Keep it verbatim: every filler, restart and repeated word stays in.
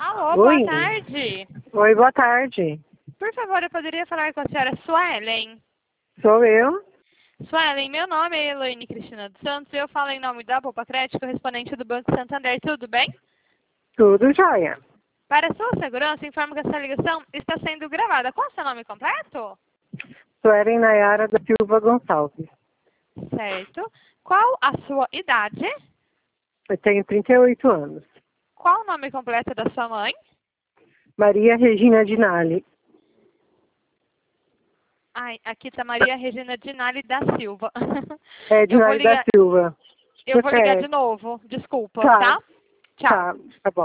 Alô, Oi. boa tarde. Oi, boa tarde. Por favor, eu poderia falar com a senhora Suelen? Sou eu. Suelen, meu nome é Elaine Cristina dos Santos e eu falo em nome da Poupa Crédito, correspondente do Banco Santander. Tudo bem? Tudo jóia. Para sua segurança, informo que essa ligação está sendo gravada. Qual é o seu nome completo? Suelen Nayara da Silva Gonçalves. Certo. Qual a sua idade? Eu tenho trinta e oito anos. Qual o nome completo da sua mãe? Maria Regina Dinali. Ai, aqui está Maria Regina Dinali da Silva. É, Eu vou Dinali da ligar, Silva. eu vou ligar É. de novo. Desculpa, Tá. tá? Tchau. Tá, tá bom.